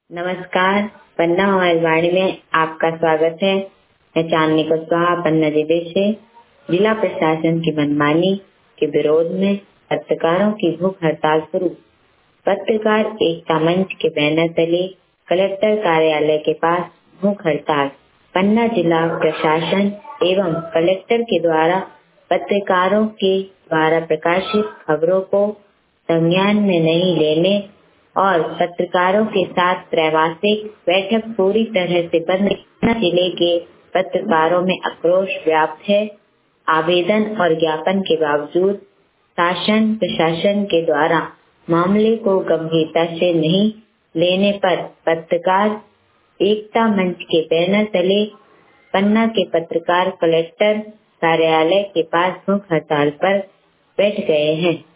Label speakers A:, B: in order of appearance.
A: नमस्कार। पन्ना मोबाइल वाणी में आपका स्वागत है। मैं चांदनी कुशवाहा पन्ना जिले से। जिला प्रशासन की मनमानी के विरोध में पत्रकारों की भूख हड़ताल शुरू। पत्रकार एकता मंच के बैनर तले कलेक्टर कार्यालय के पास भूख हड़ताल। पन्ना जिला प्रशासन एवं कलेक्टर के द्वारा पत्रकारों के द्वारा प्रकाशित खबरों को संज्ञान में नहीं लेने और पत्रकारों के साथ त्रैमासिक बैठक पूरी तरह से बंद। पन्ना जिले के पत्रकारों में आक्रोश व्याप्त है। आवेदन और ज्ञापन के बावजूद शासन प्रशासन के द्वारा मामले को गंभीरता से नहीं लेने पर पत्रकार एकता मंच के बैनर तले पन्ना के पत्रकार कलेक्टर कार्यालय के पास भूख हड़ताल पर बैठ गए हैं।